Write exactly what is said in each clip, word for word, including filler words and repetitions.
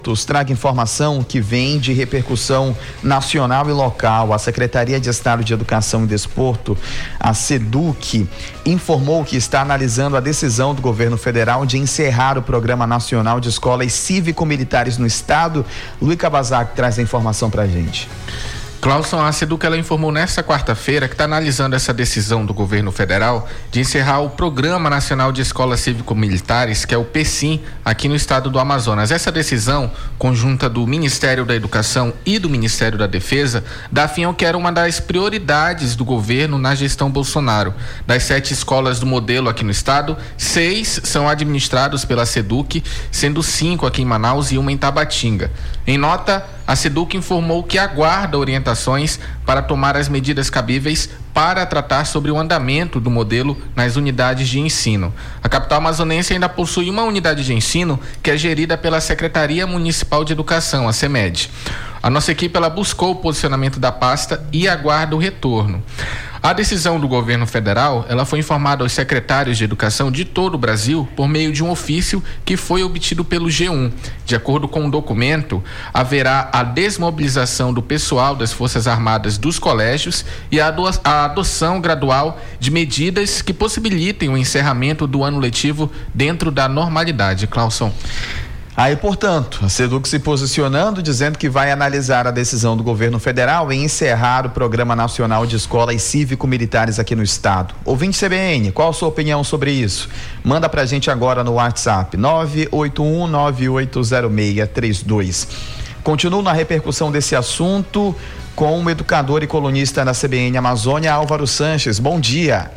Traga informação que vem de repercussão nacional e local. A Secretaria de Estado de Educação e Desporto, a SEDUC, informou que está analisando a decisão do governo federal de encerrar o Programa Nacional de Escolas Cívico-Militares no Estado. Luiz Cabazac traz a informação pra gente. Clauson, a SEDUC ela informou nesta quarta-feira que está analisando essa decisão do governo federal de encerrar o Programa Nacional de Escolas Cívico-Militares, que é o PECIM, aqui no estado do Amazonas. Essa decisão, conjunta do Ministério da Educação e do Ministério da Defesa, dá fim ao que era uma das prioridades do governo na gestão Bolsonaro. Das sete escolas do modelo aqui no estado, seis são administrados pela SEDUC, sendo cinco aqui em Manaus e uma em Tabatinga. Em nota, a SEDUC informou que aguarda orientações para tomar as medidas cabíveis para tratar sobre o andamento do modelo nas unidades de ensino. A capital amazonense ainda possui uma unidade de ensino que é gerida pela Secretaria Municipal de Educação, a SEMED. A nossa equipe ela buscou o posicionamento da pasta e aguarda o retorno. A decisão do governo federal, ela foi informada aos secretários de educação de todo o Brasil por meio de um ofício que foi obtido pelo G um. De acordo com o documento, haverá a desmobilização do pessoal das Forças Armadas dos colégios e a, ado- a adoção gradual de medidas que possibilitem o encerramento do ano letivo dentro da normalidade. Clauson. Aí, portanto, a SEDUC se posicionando, dizendo que vai analisar a decisão do governo federal em encerrar o Programa Nacional de Escolas Cívico-Militares aqui no estado. Ouvinte C B N, qual a sua opinião sobre isso? Manda pra gente agora no WhatsApp nove oito um nove oito zero seis três dois. Continuo na repercussão desse assunto com o educador e colunista da C B N Amazônia, Álvaro Sanches. Bom dia.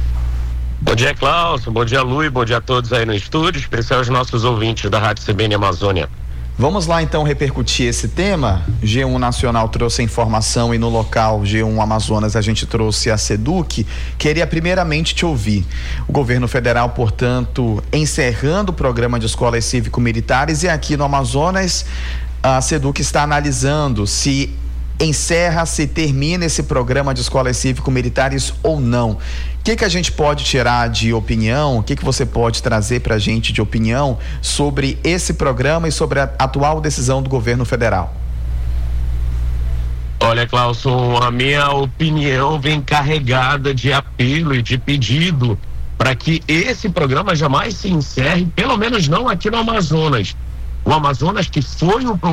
Bom dia, Clauson, bom dia, Lu, bom dia a todos aí no estúdio, especial aos nossos ouvintes da Rádio C B N Amazônia. Vamos lá então repercutir esse tema. G um Nacional trouxe a informação e no local G um Amazonas a gente trouxe a SEDUC. Queria primeiramente te ouvir. O governo federal, portanto, encerrando o programa de escolas cívico-militares, e aqui no Amazonas a SEDUC está analisando se encerra, se termina esse programa de escolas cívico-militares ou não. O que que a gente pode tirar de opinião, o que que você pode trazer para a gente de opinião sobre esse programa e sobre a atual decisão do governo federal? Olha, Clauson, a minha opinião vem carregada de apelo e de pedido para que esse programa jamais se encerre, pelo menos não aqui no Amazonas. O Amazonas que foi um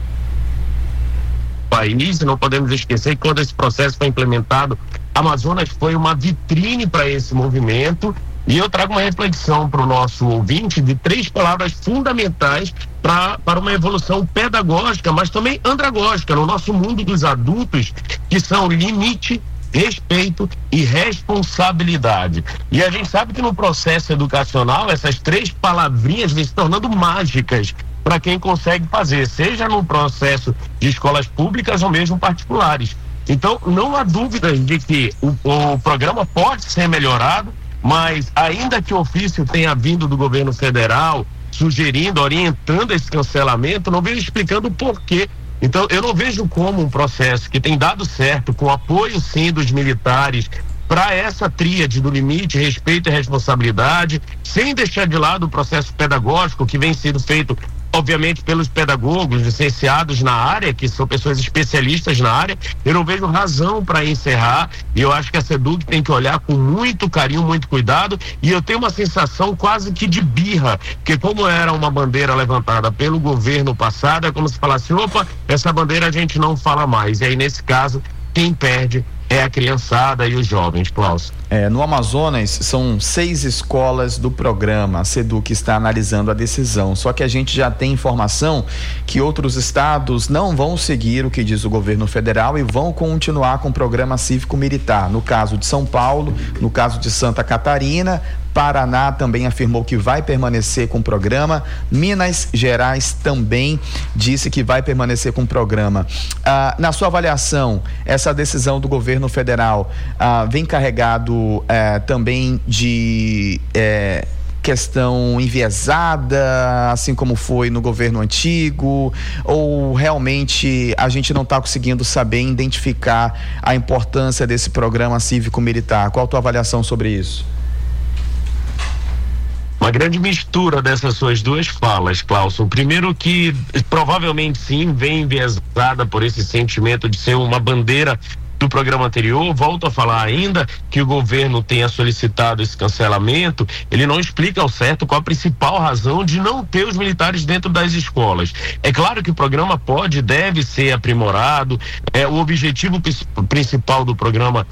país, não podemos esquecer que quando esse processo foi implementado, Amazonas foi uma vitrine para esse movimento, e eu trago uma reflexão para o nosso ouvinte de três palavras fundamentais pra, para uma evolução pedagógica, mas também andragógica no nosso mundo dos adultos, que são limite, respeito e responsabilidade. E a gente sabe que no processo educacional essas três palavrinhas vêm se tornando mágicas para quem consegue fazer, seja no processo de escolas públicas ou mesmo particulares. Então, não há dúvida de que o, o programa pode ser melhorado, mas ainda que o ofício tenha vindo do governo federal, sugerindo, orientando esse cancelamento, não vejo explicando o porquê. Então, eu não vejo como um processo que tem dado certo, com apoio sim dos militares, para essa tríade do limite, respeito e responsabilidade, sem deixar de lado o processo pedagógico que vem sendo feito, obviamente, pelos pedagogos licenciados na área, que são pessoas especialistas na área. Eu não vejo razão para encerrar, e eu acho que a SEDUC tem que olhar com muito carinho, muito cuidado, e eu tenho uma sensação quase que de birra, porque como era uma bandeira levantada pelo governo passado, é como se falasse, opa, essa bandeira a gente não fala mais, e aí nesse caso, quem perde é a criançada e os jovens, Klaus. É, no Amazonas são seis escolas do programa. A SEDUC está analisando a decisão, só que a gente já tem informação que outros estados não vão seguir o que diz o governo federal e vão continuar com o programa cívico-militar. No caso de São Paulo, no caso de Santa Catarina, Paraná também afirmou que vai permanecer com o programa. Minas Gerais também disse que vai permanecer com o programa. Ah, na sua avaliação, essa decisão do governo federal ah, vem carregado eh, também de eh, questão enviesada, assim como foi no governo antigo, ou realmente a gente não está conseguindo saber identificar a importância desse programa cívico-militar? Qual a tua avaliação sobre isso? uma grande mistura dessas suas duas falas, Clauson. Primeiro que provavelmente sim vem enviesada por esse sentimento de ser uma bandeira do programa anterior. Volto a falar ainda que o governo tenha solicitado esse cancelamento, ele não explica ao certo qual a principal razão de não ter os militares dentro das escolas. É claro que o programa pode e deve ser aprimorado, é, o objetivo principal do programa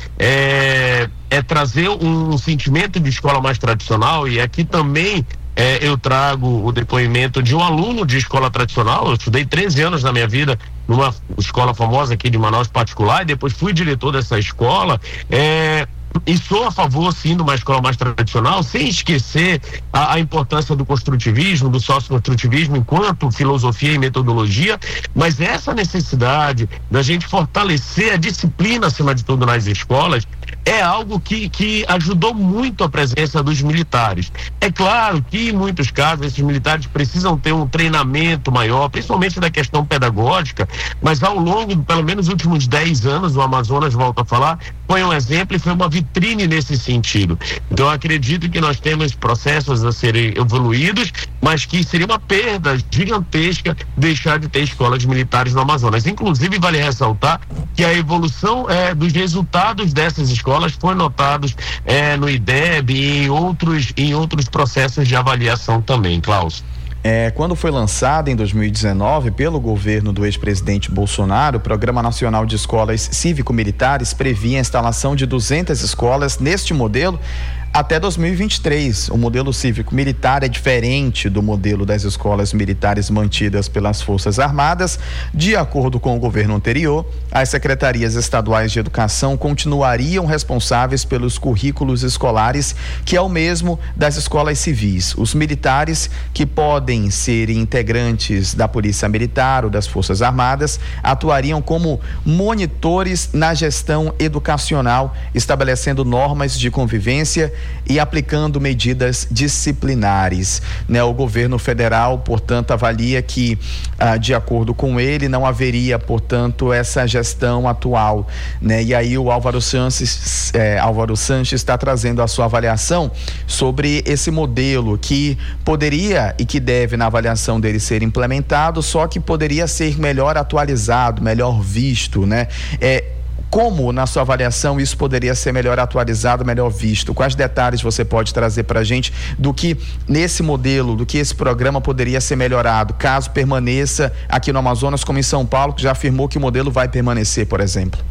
é, é trazer um sentimento de escola mais tradicional, e aqui também É, eu trago o depoimento de um aluno de escola tradicional. Eu estudei treze anos na minha vida numa escola famosa aqui de Manaus particular, e depois fui diretor dessa escola, é, e sou a favor sim de uma escola mais tradicional, sem esquecer a, a importância do construtivismo, do socioconstrutivismo enquanto filosofia e metodologia, mas essa necessidade da gente fortalecer a disciplina acima de tudo nas escolas é algo que, que ajudou muito a presença dos militares. É claro que em muitos casos esses militares precisam ter um treinamento maior, principalmente da questão pedagógica, mas ao longo, pelo menos os últimos dez anos, o Amazonas, volta a falar, foi um exemplo e foi uma vitrine nesse sentido. Então eu acredito que nós temos processos a serem evoluídos, mas que seria uma perda gigantesca deixar de ter escolas militares no Amazonas. Inclusive, vale ressaltar que a evolução é, dos resultados dessas escolas foi notados é, no I D E B e em outros, em outros processos de avaliação também, Klaus. É, quando foi lançado em dois mil e dezenove pelo governo do ex-presidente Bolsonaro, o Programa Nacional de Escolas Cívico-Militares previa a instalação de duzentas escolas neste modelo até dois mil e vinte e três. O modelo cívico-militar é diferente do modelo das escolas militares mantidas pelas Forças Armadas. De acordo com o governo anterior, as secretarias estaduais de educação continuariam responsáveis pelos currículos escolares, que é o mesmo das escolas civis. Os militares, que podem ser integrantes da Polícia Militar ou das Forças Armadas, atuariam como monitores na gestão educacional, estabelecendo normas de convivência e aplicando medidas disciplinares, né? O governo federal, portanto, avalia que, ah, de acordo com ele, não haveria, portanto, essa gestão atual, né? E aí o Álvaro Sanches, eh, Álvaro Sanches está trazendo a sua avaliação sobre esse modelo que poderia e que deve, na avaliação dele, ser implementado, só que poderia ser melhor atualizado, melhor visto, né? É, Como, na sua avaliação, isso poderia ser melhor atualizado, melhor visto? Quais detalhes você pode trazer para a gente do que nesse modelo, do que esse programa poderia ser melhorado, caso permaneça aqui no Amazonas, como em São Paulo, que já afirmou que o modelo vai permanecer, por exemplo?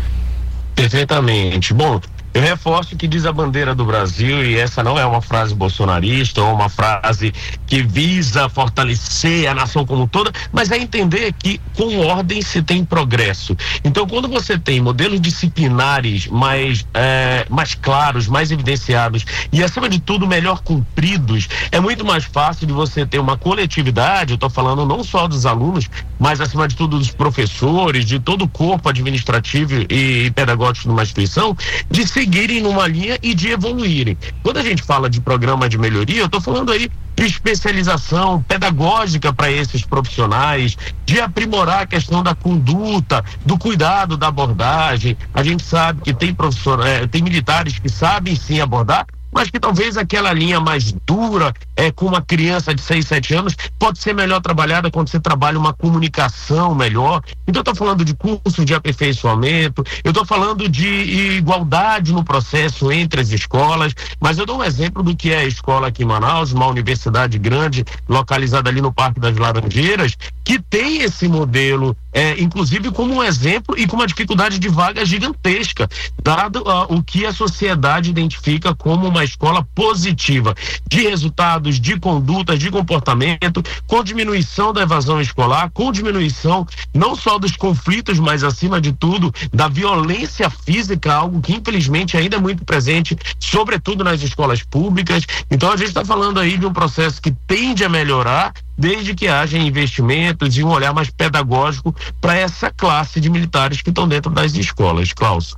Perfeitamente. Bom, eu reforço o que diz a bandeira do Brasil, e essa não é uma frase bolsonarista ou uma frase que visa fortalecer a nação como toda, mas é entender que com ordem se tem progresso. Então, quando você tem modelos disciplinares mais, é, mais claros, mais evidenciados e, acima de tudo, melhor cumpridos, é muito mais fácil de você ter uma coletividade. Eu estou falando não só dos alunos, mas, acima de tudo, dos professores, de todo o corpo administrativo e, e pedagógico de uma instituição, de se seguirem numa linha e de evoluírem. Quando a gente fala de programa de melhoria, eu estou falando aí de especialização pedagógica para esses profissionais, de aprimorar a questão da conduta, do cuidado da abordagem. A gente sabe que tem professor, é, tem militares que sabem sim abordar, mas que talvez aquela linha mais dura, é, com uma criança de seis, sete anos, pode ser melhor trabalhada quando você trabalha uma comunicação melhor. Então eu estou falando de cursos de aperfeiçoamento, eu estou falando de igualdade no processo entre as escolas, mas eu dou um exemplo do que é a escola aqui em Manaus, uma universidade grande, localizada ali no Parque das Laranjeiras, que tem esse modelo, é, inclusive como um exemplo e com uma dificuldade de vaga gigantesca, dado uh, o que a sociedade identifica como uma escola positiva, de resultados, de condutas, de comportamento, com diminuição da evasão escolar, com diminuição não só dos conflitos, mas acima de tudo da violência física, algo que infelizmente ainda é muito presente, sobretudo nas escolas públicas. Então a gente está falando aí de um processo que tende a melhorar, desde que haja investimentos e um olhar mais pedagógico para essa classe de militares que estão dentro das escolas. Klaus.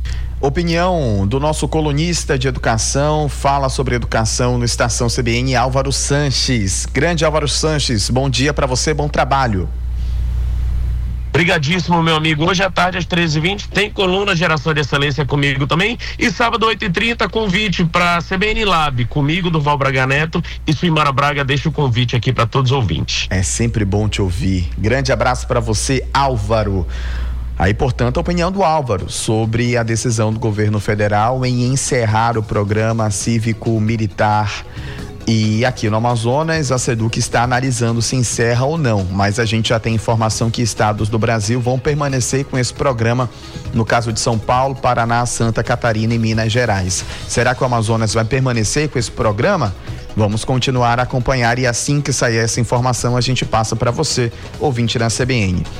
Opinião do nosso colunista de educação, fala sobre educação no Estação C B N, Álvaro Sanches. Grande Álvaro Sanches, bom dia para você, bom trabalho. Obrigadíssimo, meu amigo. Hoje à tarde, às treze e vinte, tem coluna Geração de Excelência comigo também. E sábado, oito e trinta, convite para C B N Lab, comigo, Durval Braga Neto e Suimara Braga. Deixa o convite aqui para todos os ouvintes. É sempre bom te ouvir. Grande abraço para você, Álvaro. Aí, portanto, a opinião do Álvaro sobre a decisão do governo federal em encerrar o programa cívico-militar. E aqui no Amazonas, a SEDUC está analisando se encerra ou não, mas a gente já tem informação que estados do Brasil vão permanecer com esse programa, no caso de São Paulo, Paraná, Santa Catarina e Minas Gerais. Será que o Amazonas vai permanecer com esse programa? Vamos continuar a acompanhar e assim que sair essa informação a gente passa para você, ouvinte da C B N.